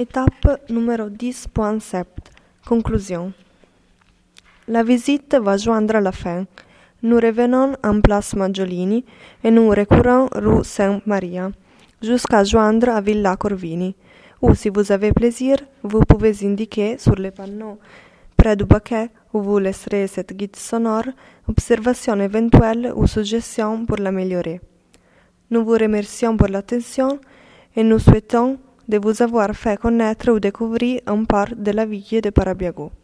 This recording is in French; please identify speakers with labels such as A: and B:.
A: Étape numéro 10.7. Conclusion. La visite va joindre à la fin. Nous revenons en place Maggiolini et nous recourons rue Saint-Maria, jusqu'à joindre à Villa Corvini, où si vous avez plaisir, vous pouvez indiquer sur les panneaux près du baquet où vous laisserez cette guide sonore, observations éventuelles ou suggestions pour l'améliorer. Nous vous remercions pour l'attention et nous souhaitons de vous avoir fait connaître ou découvrir un part de la ville de Parabiago.